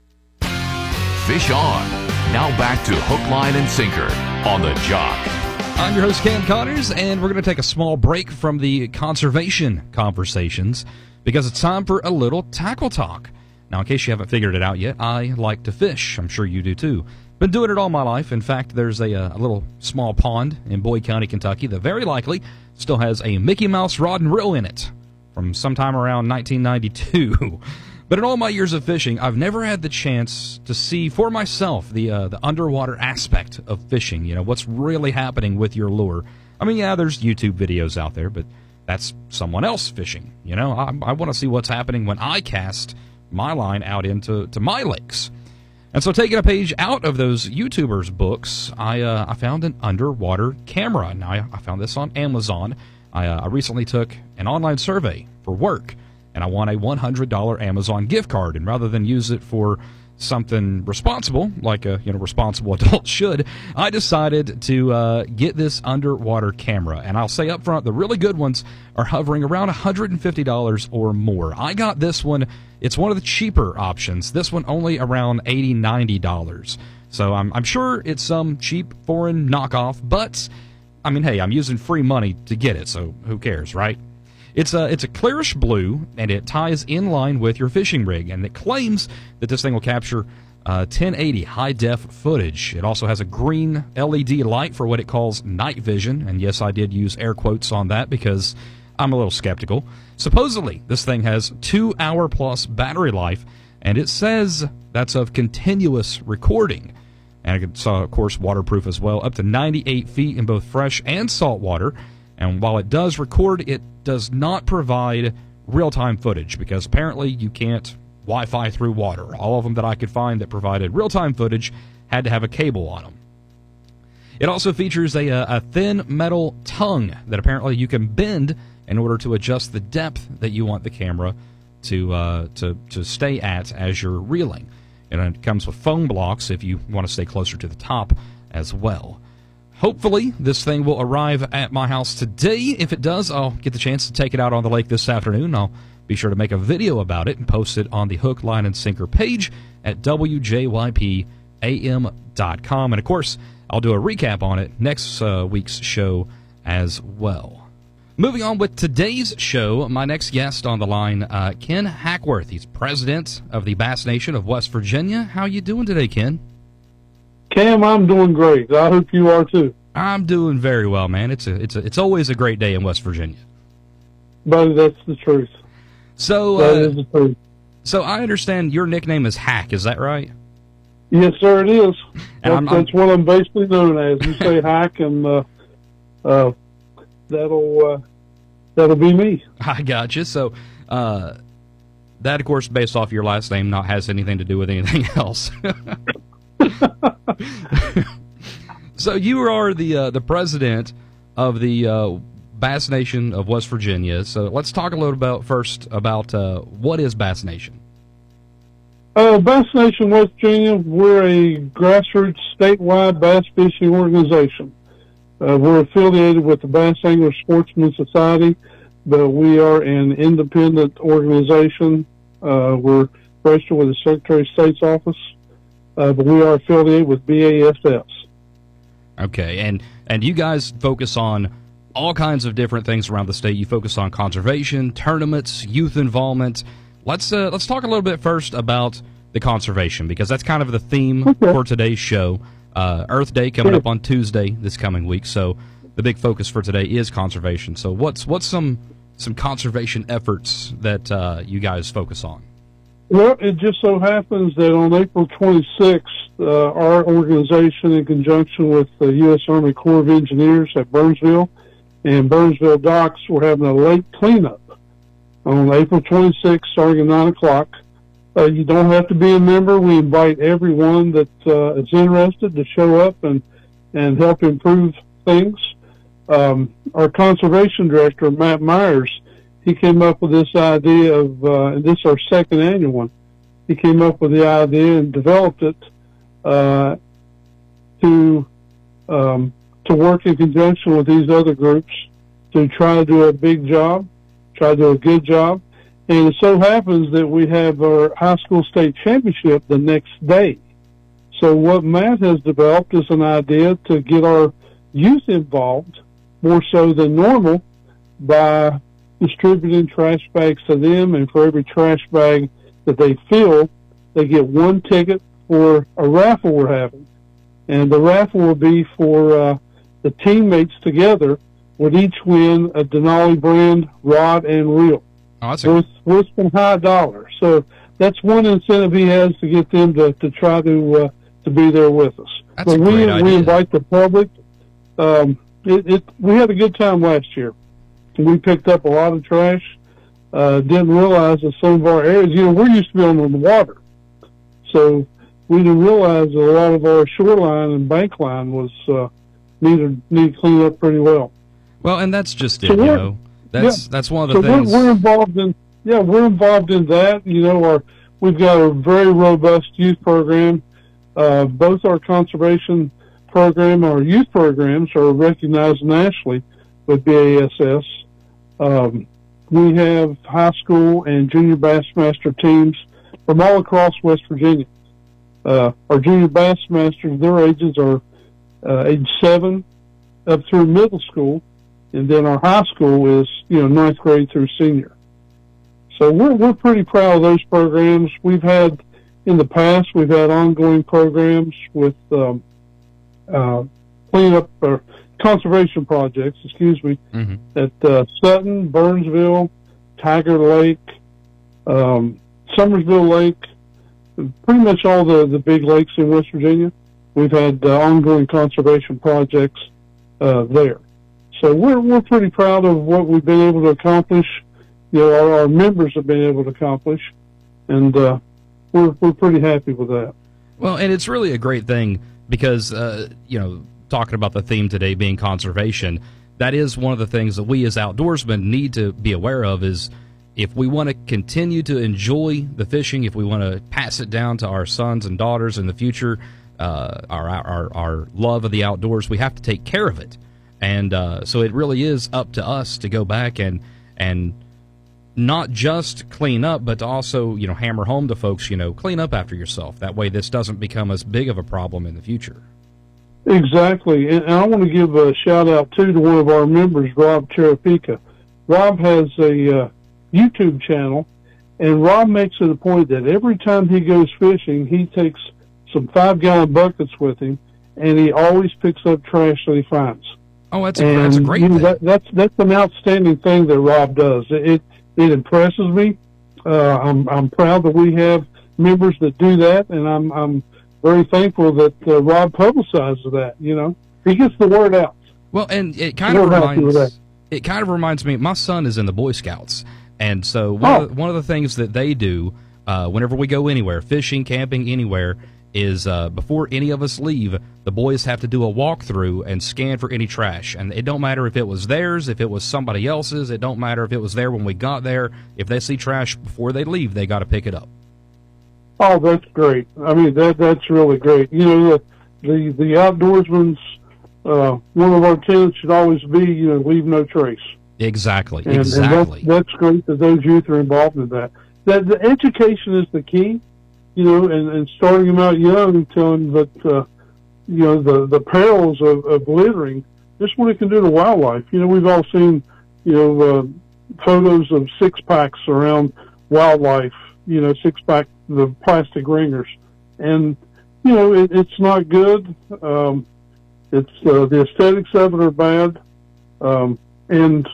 Fish on. Now back to Hook, Line, and Sinker on The Jock. I'm your host, Cam Connors, and we're going to take a small break from the conservation conversations because it's time for a little tackle talk. Now, in case you haven't figured it out yet, I like to fish. I'm sure you do too. Been doing it all my life. In fact, there's a little small pond in Boyd County, Kentucky that very likely still has a Mickey Mouse rod and reel in it from sometime around 1992. But in all my years of fishing, I've never had the chance to see for myself the underwater aspect of fishing. What's really happening with your lure. I mean, yeah, there's YouTube videos out there, but that's someone else fishing. I want to see what's happening when I cast my line out into my lakes. And so, taking a page out of those YouTubers' books, I found an underwater camera. Now, I found this on Amazon. I recently took an online survey for work, and I won a $100 Amazon gift card. And rather than use it for something responsible, like a responsible adult should, I decided to get this underwater camera. And I'll say up front, the really good ones are hovering around $150 or more. I got this one. It's one of the cheaper options. This one only around $80, $90. So I'm sure it's some cheap foreign knockoff, but I mean, hey, I'm using free money to get it, so who cares, right? It's a clearish blue, and it ties in line with your fishing rig, and it claims that this thing will capture 1080 high-def footage. It also has a green LED light for what it calls night vision, and yes, I did use air quotes on that because I'm a little skeptical. Supposedly, this thing has 2-hour-plus battery life, and it says that's of continuous recording. And it's, of course, waterproof as well, up to 98 feet in both fresh and salt water. And while it does record, it does not provide real-time footage because apparently you can't Wi-Fi through water. All of them that I could find that provided real-time footage had to have a cable on them. It also features a thin metal tongue that apparently you can bend in order to adjust the depth that you want the camera to stay at as you're reeling. And it comes with foam blocks if you want to stay closer to the top as well. Hopefully, this thing will arrive at my house today. If it does, I'll get the chance to take it out on the lake this afternoon. I'll be sure to make a video about it and post it on the Hook, Line, and Sinker page at WJYPAM.com. And, of course, I'll do a recap on it next week's show as well. Moving on with today's show, my next guest on the line, Ken Hackworth. He's president of the Bass Nation of West Virginia. How you doing today, Ken? Cam, I'm doing great. I hope you are too. I'm doing very well, man. It's always a great day in West Virginia. But that's the truth. So that is the truth. So I understand your nickname is Hack. Is that right? Yes, sir. It is. And that's what I'm basically known as. You say Hack, and that'll be me. I got you. So that, of course, based off your last name, not has anything to do with anything else. So you are the president of the Bass Nation of West Virginia. So let's talk a little about what is Bass Nation. Bass Nation West Virginia, we're a grassroots statewide bass fishing organization. We're affiliated with the Bass Angler Sportsman Society, but we are an independent organization. We're registered with the Secretary of State's office. But we are affiliated with BASS. Okay, and you guys focus on all kinds of different things around the state. You focus on conservation, tournaments, youth involvement. Let's talk a little bit first about the conservation, because that's kind of the theme for today's show. Earth Day coming up on Tuesday this coming week, so the big focus for today is conservation. So what's some conservation efforts that you guys focus on? Well, it just so happens that on April 26th, our organization, in conjunction with the U.S. Army Corps of Engineers at Burnsville and Burnsville Docks, we're having a lake cleanup on April 26th, starting at 9 o'clock. You don't have to be a member. We invite everyone that is interested to show up and help improve things. Our conservation director, Matt Myers, he came up with this idea of, and this is our second annual one, he came up with the idea and developed it to work in conjunction with these other groups to try to do a big job, try to do a good job. And it so happens that we have our high school state championship the next day. So what Matt has developed is an idea to get our youth involved more so than normal by distributing trash bags to them, and for every trash bag that they fill, they get one ticket for a raffle we're having. And the raffle will be for the teammates together would each win a Denali brand rod and reel. Awesome. Worth some high dollar. So that's one incentive he has to get them to try to be there with us. That's a great idea. We invite the public. We had a good time last year. We picked up a lot of trash. Didn't realize that some of our areas, we're used to be on the water. So we didn't realize that a lot of our shoreline and bank line was needed cleaned up pretty well. Well, and that's just it. That's one of the things. We're involved in that. We've got a very robust youth program. Both our conservation program and our youth programs are recognized nationally with BASS. We have high school and junior Bassmaster teams from all across West Virginia. Our junior Bassmasters, their ages are age 7 up through middle school, and then our high school is 9th grade through senior. So we're pretty proud of those programs. In the past we've had ongoing programs with cleanup or conservation projects, at Sutton, Burnsville, Tiger Lake, Summersville Lake, pretty much all the big lakes in West Virginia. We've had ongoing conservation projects there. So we're pretty proud of what we've been able to accomplish. Our members have been able to accomplish, and we're pretty happy with that. Well, and it's really a great thing because talking about the theme today being conservation, that is one of the things that we as outdoorsmen need to be aware of. Is if we want to continue to enjoy the fishing, if we want to pass it down to our sons and daughters in the future, our love of the outdoors, we have to take care of it. And so it really is up to us to go back and not just clean up, but to also, hammer home to folks, clean up after yourself. That way this doesn't become as big of a problem in the future. Exactly. And I want to give a shout out too to one of our members, Rob Cherapika. Rob has a YouTube channel, and Rob makes it a point that every time he goes fishing, he takes some 5-gallon buckets with him, and he always picks up trash that he finds. Oh, that's a great thing. That's an outstanding thing that Rob does. It impresses me. I'm proud that we have members that do that, and I'm very thankful that Rob publicizes that. He gets the word out. Well, and it kind of reminds me. My son is in the Boy Scouts, and so one of the things that they do whenever we go anywhere, fishing, camping, anywhere, is before any of us leave, the boys have to do a walkthrough and scan for any trash. And it don't matter if it was theirs, if it was somebody else's, it don't matter if it was there when we got there. If they see trash before they leave, they got to pick it up. Oh, that's great. I mean, that's really great. The outdoorsman's one of our tenets should always be, leave no trace. Exactly. And that's great that those youth are involved in that. The education is the key. And starting them out young, telling them that, the perils of littering, just what it can do to wildlife. We've all seen, photos of 6-packs around wildlife, 6-pack, the plastic ringers. And, it's not good. It's, the aesthetics of it are bad. And,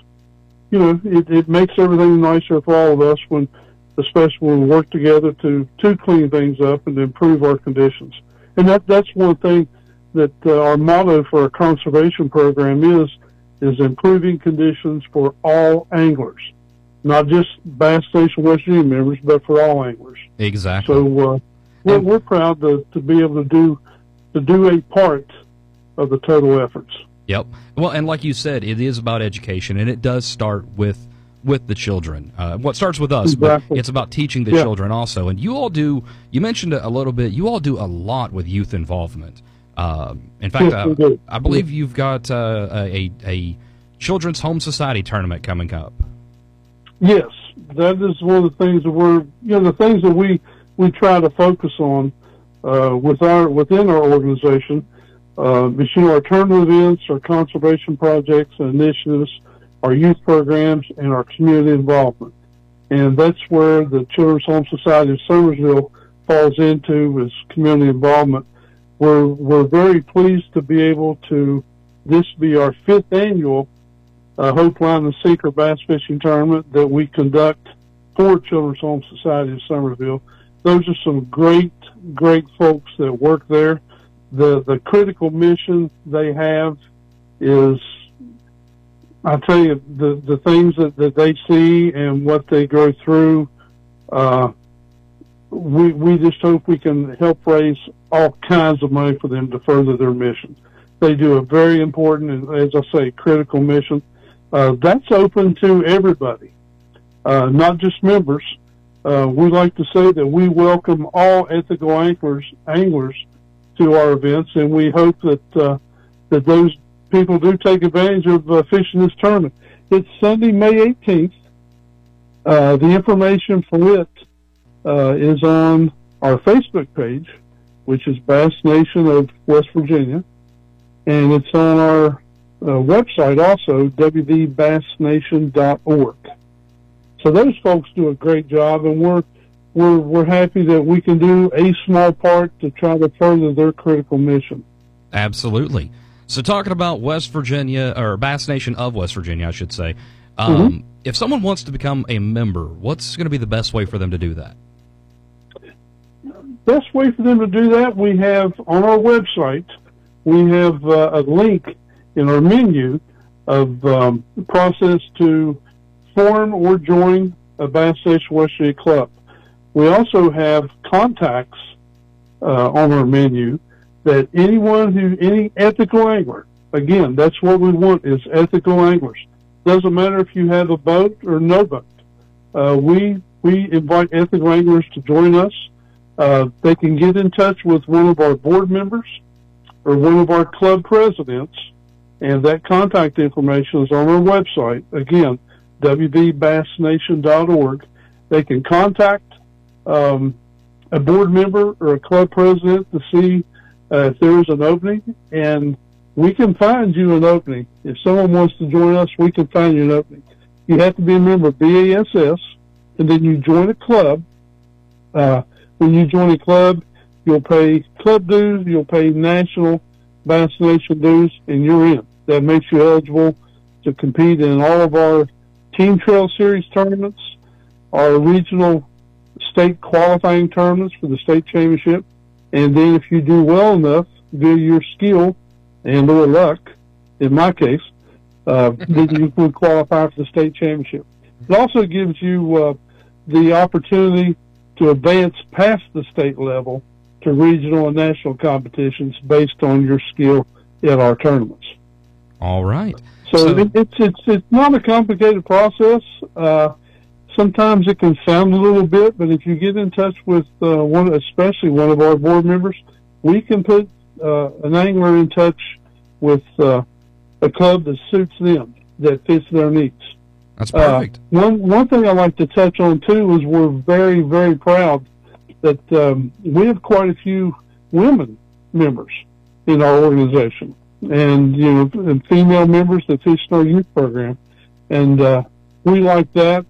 it makes everything nicer for all of us especially when we work together to clean things up and improve our conditions. And that's one thing that our motto for our conservation program is improving conditions for all anglers, not just Bass Station West Virginia members, but for all anglers. Exactly. So we're proud to be able to do a part of the total efforts. Yep. Well, and like you said, it is about education, and it does start with the children. What starts with us, exactly. But it's about teaching the children also. And you all do, you mentioned a little bit, you all do a lot with youth involvement. In fact, I believe you've got a Children's Home Society tournament coming up. Yes, that is one of the things that the things that we try to focus on within our organization. Our tournament events, our conservation projects and initiatives, our youth programs, and our community involvement. And that's where the Children's Home Society of Summersville falls into, is community involvement. We're very pleased to be able to, this be our 5th annual Hook Line and Sinker Bass Fishing Tournament that we conduct for Children's Home Society of Summersville. Those are some great folks that work there. The critical mission they have is, I tell you, the things that they see and what they go through, we just hope we can help raise all kinds of money for them to further their mission. They do a very important and, as I say, critical mission. That's open to everybody, not just members. We like to say that we welcome all ethical anglers to our events, and we hope that those people do take advantage of fishing this tournament. It's Sunday, May 18th. The information for it is on our Facebook page, which is Bass Nation of West Virginia, and it's on our website also, wvbassnation.org. So those folks do a great job, and we're happy that we can do a small part to try to further their critical mission. Absolutely. So talking about West Virginia, or Bass Nation of West Virginia, I should say, if someone wants to become a member, what's going to be the best way for them to do that? Best way for them to do that, we have on our website, we have a link in our menu of the process to form or join a Bass Nation West Virginia club. We also have contacts on our menu that any ethical angler, again, that's what we want, is ethical anglers. Doesn't matter if you have a boat or no boat. We invite ethical anglers to join us. They can get in touch with one of our board members or one of our club presidents, and that contact information is on our website. Again, wvbassnation.org. They can contact a board member or a club president to see if there is an opening, and we can find you an opening. If someone wants to join us, we can find you an opening. You have to be a member of BASS, and then you join a club. When you join a club, you'll pay club dues, you'll pay national Bass Nation dues, and you're in. That makes you eligible to compete in all of our Team Trail Series tournaments, our regional state qualifying tournaments for the state championship, and then if you do well enough via your skill and or luck, in my case, then you would qualify for the state championship. It also gives you the opportunity to advance past the state level to regional and national competitions based on your skill at our tournaments. All right. So it's not a complicated process. Sometimes it can sound a little bit, but if you get in touch with especially one of our board members, we can put an angler in touch with a club that suits them, that fits their needs. That's perfect. One thing I like to touch on too is we're very, very proud that we have quite a few women members in our organization, and and female members that fish in our youth program, and we like that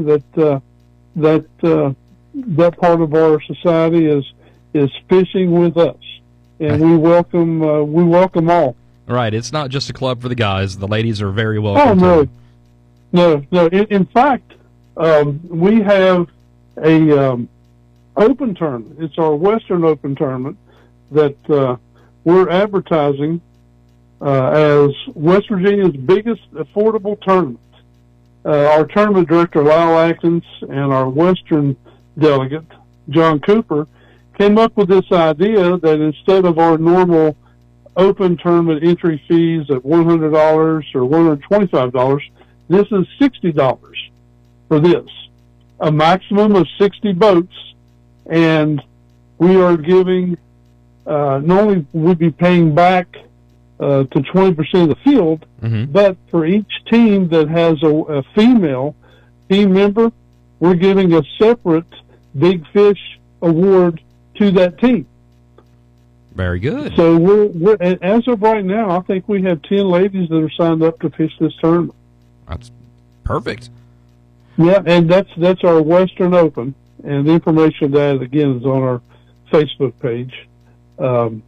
part of our society is fishing with us, and we welcome all. Right, it's not just a club for the guys. The ladies are very welcome. Oh no. In fact, we have a open tournament. It's our Western Open tournament that we're advertising as West Virginia's biggest affordable tournament. Our tournament director, Lyle Atkins, and our Western delegate, John Cooper, came up with this idea that instead of our normal open tournament entry fees at $100 or $125, this is $60 for this, a maximum of 60 boats, and we are giving, not only would we be paying back to 20% of the field, but for each team that has a female team member, we're giving a separate Big Fish award to that team. Very good. So we're as of right now, I think we have 10 ladies that are signed up to fish this tournament. That's perfect. Yeah, and that's our Western Open, and the information that again is on our Facebook page, and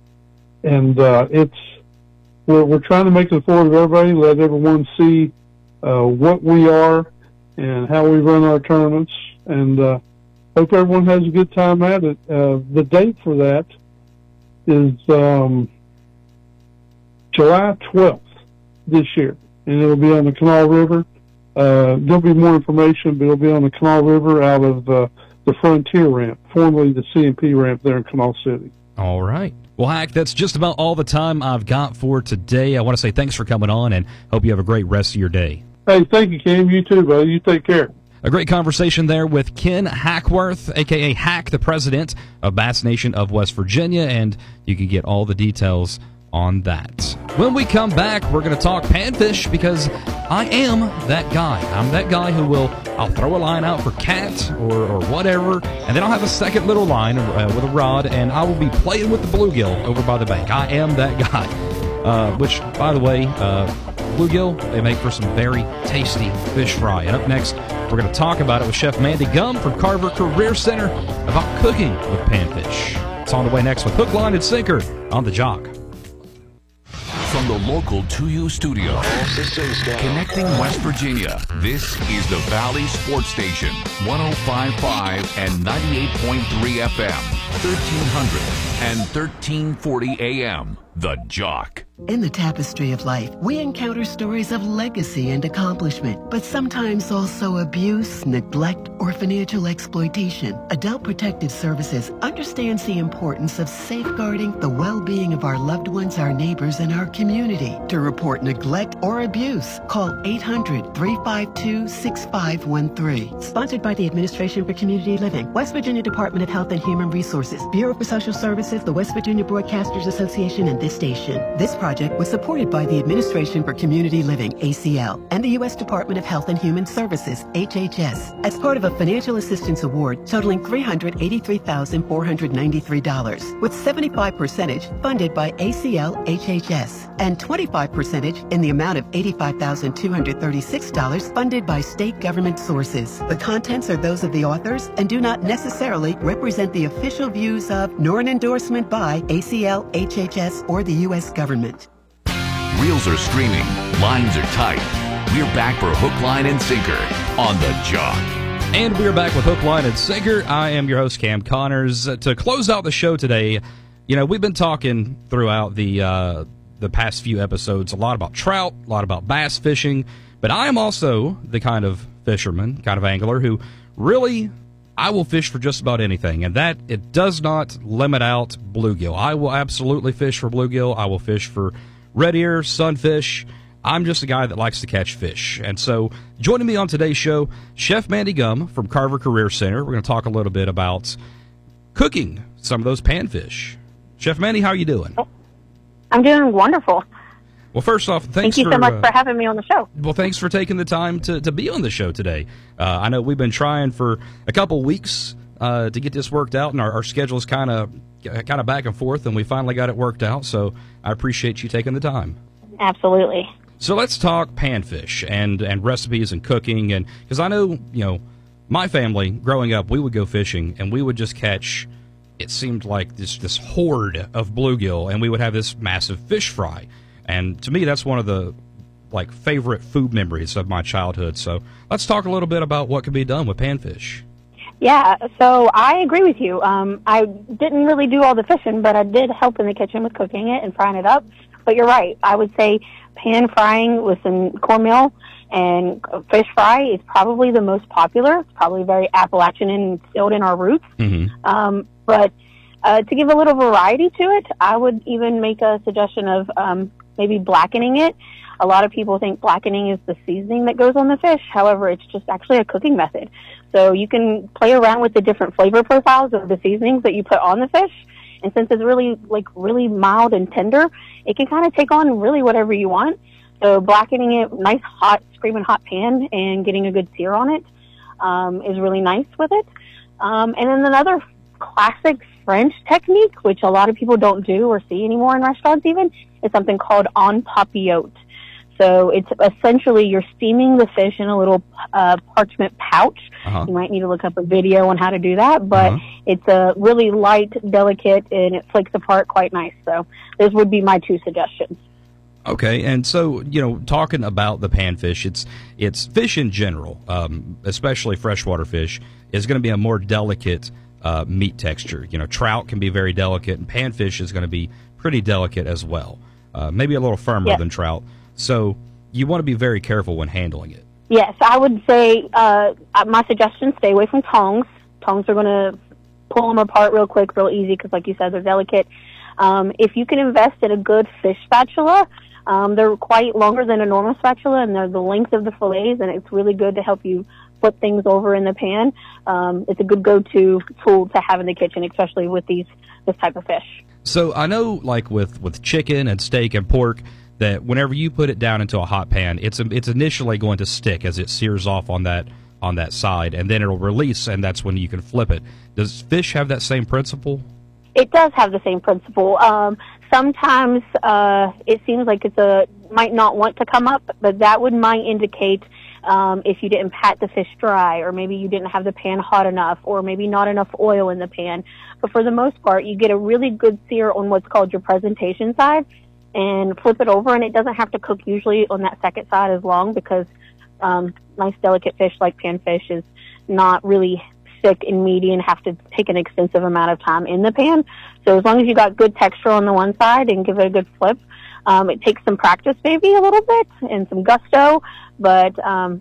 we're trying to make it affordable to everybody, let everyone see what we are and how we run our tournaments, and hope everyone has a good time at it. The date for that is July 12th this year, and it'll be on the Kanawha River. There'll be more information, but it'll be on the Kanawha River out of the the Frontier ramp, formerly the C&P ramp there in Canal City. All right. Well, Hack, that's just about all the time I've got for today. I want to say thanks for coming on and hope you have a great rest of your day. Hey, thank you, Cam. You too, buddy. You take care. A great conversation there with Ken Hackworth, a.k.a. Hack, the president of Bass Nation of West Virginia, and you can get all the details on that. When we come back, we're going to talk panfish because I am that guy. I'm that guy I'll throw a line out for cat or whatever, and then I'll have a second little line with a rod, and I will be playing with the bluegill over by the bank. I am that guy. Which, by the way, bluegill, they make for some very tasty fish fry. And up next, we're going to talk about it with Chef Mandy Gum from Carver Career Center about cooking with panfish. It's on the way next with Hook, Line, and Sinker on The Jock. From the local 2U studio, connecting West Virginia, this is the Valley Sports Station, 105.5 and 98.3 FM, 1300 and 1340 AM. The Jock. In the tapestry of life, we encounter stories of legacy and accomplishment, but sometimes also abuse, neglect, or financial exploitation. Adult Protective Services understands the importance of safeguarding the well-being of our loved ones, our neighbors, and our community. To report neglect or abuse, call 800-352-6513. Sponsored by the Administration for Community Living, West Virginia Department of Health and Human Resources, Bureau for Social Services, the West Virginia Broadcasters Association, and this station. This project was supported by the Administration for Community Living, ACL, and the U.S. Department of Health and Human Services, HHS, as part of a financial assistance award totaling $383,493, with 75% funded by ACL, HHS, and 25% in the amount of $85,236 funded by state government sources. The contents are those of the authors and do not necessarily represent the official views of, nor an endorsement by, ACL, HHS, or the U.S. government. Reels are streaming, lines are tight. We're back for Hook, Line, and Sinker on The Jock. And we're back with Hook, Line, and Sinker. I am your host, Cam Connors. To close out the show today, we've been talking throughout the past few episodes a lot about trout, a lot about bass fishing, but I am also the kind of fisherman, kind of angler who really, I will fish for just about anything, and that it does not limit out bluegill. I will absolutely fish for bluegill. I will fish for red ear, sunfish. I'm just a guy that likes to catch fish. And so joining me on today's show, Chef Mandy Gum from Carver Career Center. We're going to talk a little bit about cooking some of those panfish. Chef Mandy, how are you doing? I'm doing wonderful. Well, first off, thank you so much for having me on the show. Well, thanks for taking the time to be on the show today. I know we've been trying for a couple weeks to get this worked out, and our schedule's kind of back and forth, and we finally got it worked out, so I appreciate you taking the time. Absolutely. So let's talk panfish and recipes and cooking, and because I know, my family, growing up, we would go fishing, and we would just catch, it seemed like this horde of bluegill, and we would have this massive fish fry. And to me, that's one of the favorite food memories of my childhood. So let's talk a little bit about what can be done with panfish. Yeah, so I agree with you. I didn't really do all the fishing, but I did help in the kitchen with cooking it and frying it up. But you're right. I would say pan frying with some cornmeal and fish fry is probably the most popular. It's probably very Appalachian and instilled in our roots. Mm-hmm. But to give a little variety to it, I would even make a suggestion of maybe blackening it. A lot of people think blackening is the seasoning that goes on the fish. However, it's just actually a cooking method. So you can play around with the different flavor profiles of the seasonings that you put on the fish. And since it's really mild and tender, it can kind of take on really whatever you want. So blackening it, nice hot, screaming hot pan, and getting a good sear on it is really nice with it. And then another classic French technique, which a lot of people don't do or see anymore in restaurants even, is something called en papillote. So it's essentially you're steaming the fish in a little parchment pouch. Uh-huh. You might need to look up a video on how to do that, but it's a really light, delicate, and it flakes apart quite nice. So those would be my two suggestions. Okay, and so, talking about the panfish, it's fish in general, especially freshwater fish, is going to be a more delicate meat texture. Trout can be very delicate, and panfish is going to be pretty delicate as well. Maybe a little firmer than trout. So you want to be very careful when handling it. Yes, I would say my suggestion, stay away from tongs. tongs are going to pull them apart real quick, real easy, because like you said, they're delicate. If you can invest in a good fish spatula, they're quite longer than a normal spatula, and they're the length of the fillets, and it's really good to help you flip things over in the pan. It's a good go-to tool to have in the kitchen, especially with this type of fish. So I know, like with chicken and steak and pork, that whenever you put it down into a hot pan, it's initially going to stick as it sears off on that side, and then it'll release, and that's when you can flip it. Does fish have that same principle? It does have the same principle. Sometimes it seems like might not want to come up, but that might indicate if you didn't pat the fish dry, or maybe you didn't have the pan hot enough, or maybe not enough oil in the pan. But for the most part, you get a really good sear on what's called your presentation side, and flip it over, and it doesn't have to cook usually on that second side as long, because nice delicate fish like panfish is not really thick and meaty and have to take an extensive amount of time in the pan. So as long as you got good texture on the one side and give it a good flip, it takes some practice, maybe a little bit, and some gusto, but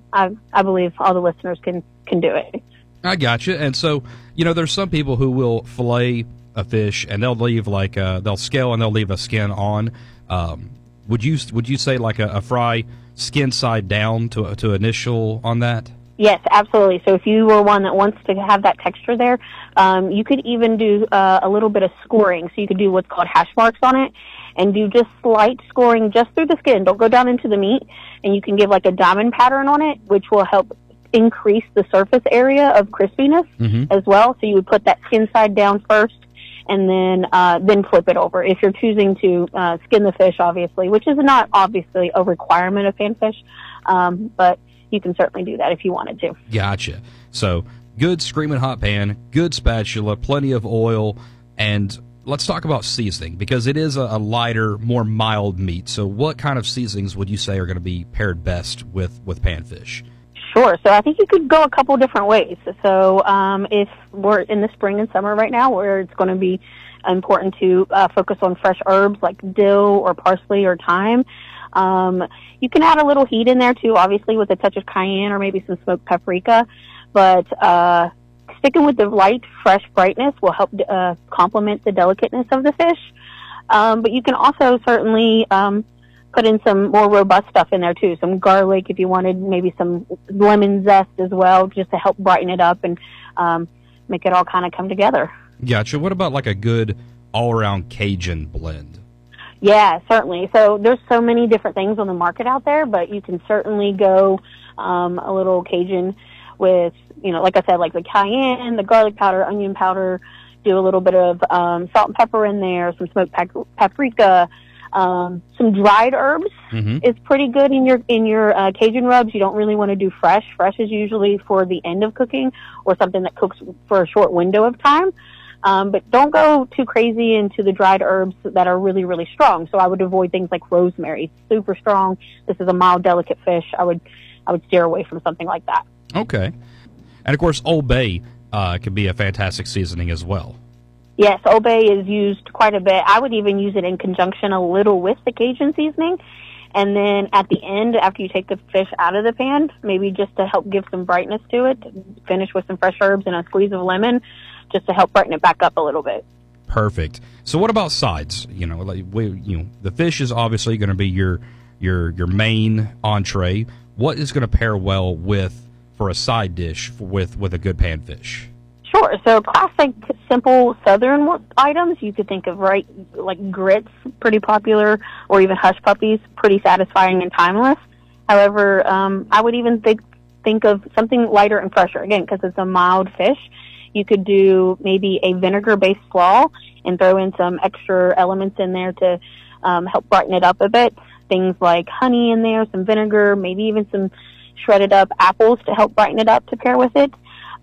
I believe all the listeners can do it. I gotcha. And so, there's some people who will fillet a fish and they'll leave they'll scale and they'll leave a skin on. Would you say like a fry skin side down to initial on that? Yes, absolutely. So if you were one that wants to have that texture there, you could even do a little bit of scoring. So you could do what's called hash marks on it, and do just slight scoring just through the skin. Don't go down into the meat, and you can give like a diamond pattern on it, which will help increase the surface area of crispiness as well. So you would put that skin side down first, and then flip it over. If you're choosing to skin the fish, obviously, which is not obviously a requirement of panfish, but you can certainly do that if you wanted to. Gotcha. So good screaming hot pan, good spatula, plenty of oil, and let's talk about seasoning, because it is a lighter, more mild meat. So what kind of seasonings would you say are going to be paired best with panfish? Sure. So I think you could go a couple different ways. So if we're in the spring and summer right now, where it's going to be important to focus on fresh herbs like dill or parsley or thyme, you can add a little heat in there too, obviously with a touch of cayenne or maybe some smoked paprika. But sticking with the light, fresh brightness will help complement the delicateness of the fish. But you can also certainly put in some more robust stuff in there too. Some garlic if you wanted, maybe some lemon zest as well, just to help brighten it up and make it all kind of come together. Gotcha. What about like a good all-around Cajun blend? Yeah, certainly. So there's so many different things on the market out there, but you can certainly go a little Cajun with, like I said, like the cayenne, the garlic powder, onion powder, do a little bit of salt and pepper in there, some smoked paprika, some dried herbs is pretty good in your Cajun rubs. You don't really want to do fresh. Fresh is usually for the end of cooking or something that cooks for a short window of time. But don't go too crazy into the dried herbs that are really, really strong. So I would avoid things like rosemary. It's super strong. This is a mild, delicate fish. I would steer away from something like that. Okay. And of course, Old Bay can be a fantastic seasoning as well. Yes, Old Bay is used quite a bit. I would even use it in conjunction a little with the Cajun seasoning. And then at the end, after you take the fish out of the pan, maybe just to help give some brightness to it, finish with some fresh herbs and a squeeze of lemon, just to help brighten it back up a little bit. Perfect. So what about sides? The fish is obviously going to be your main entree. What is going to pair well for a side dish with a good panfish? Sure. So classic, simple Southern items, you could think of like grits, pretty popular, or even hush puppies, pretty satisfying and timeless. However, I would even think of something lighter and fresher, again, because it's a mild fish. You could do maybe a vinegar-based slaw and throw in some extra elements in there to help brighten it up a bit. Things like honey in there, some vinegar, maybe even some shredded up apples to help brighten it up to pair with it.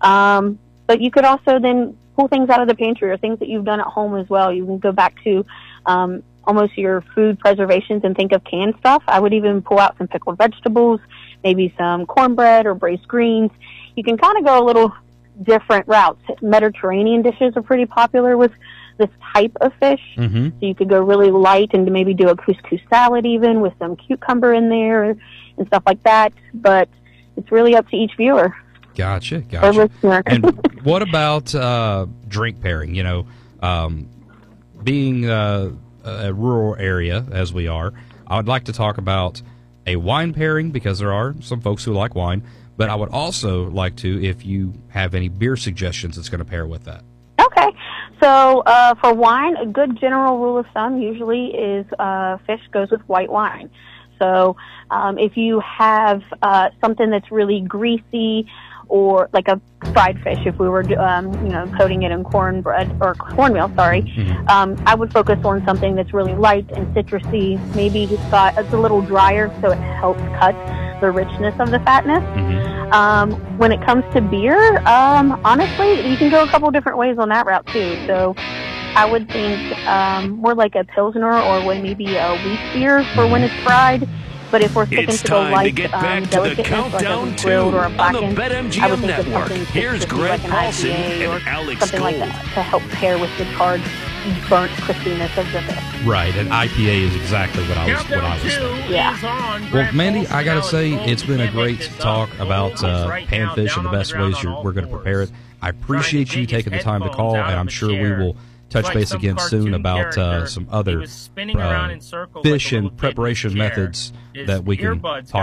But you could also then pull things out of the pantry or things that you've done at home as well. You can go back to almost your food preservations and think of canned stuff. I would even pull out some pickled vegetables, maybe some cornbread or braised greens. You can kind of go a little different routes. Mediterranean dishes are pretty popular with this type of fish. So you could go really light and maybe do a couscous salad even with some cucumber in there and stuff like that. But it's really up to each viewer. Gotcha. listener. And what about drink pairing? You know, being a rural area as we are, I would like to talk about a wine pairing because there are some folks who like wine, but I would also like to, if you have any beer suggestions that's going to pair with that. Okay. So for wine, a good general rule of thumb usually is fish goes with white wine. So if you have something that's really greasy, or like a fried fish, if we were, coating it in cornbread or cornmeal, I would focus on something that's really light and citrusy. Maybe it's a little drier, so it helps cut the richness of the fatness. When it comes to beer, honestly, you can go a couple different ways on that route too. So I would think more like a Pilsner or maybe a wheat beer for when it's fried. But if we're sticking to the light, delicate, like a grilled or a blackened, I would think of something Here's Greg like an Paulson IPA and Alex something like Gold. that to help pair with the charred, burnt crispiness of the fish. Right, and IPA is exactly what I was thinking. Yeah. Well, Mandy, I got to say, it's been a great talk about panfish and the best ways we're going to prepare it. I appreciate you taking the time to call, and I'm sure we will touch base again soon about some other fish and preparation methods that we can talk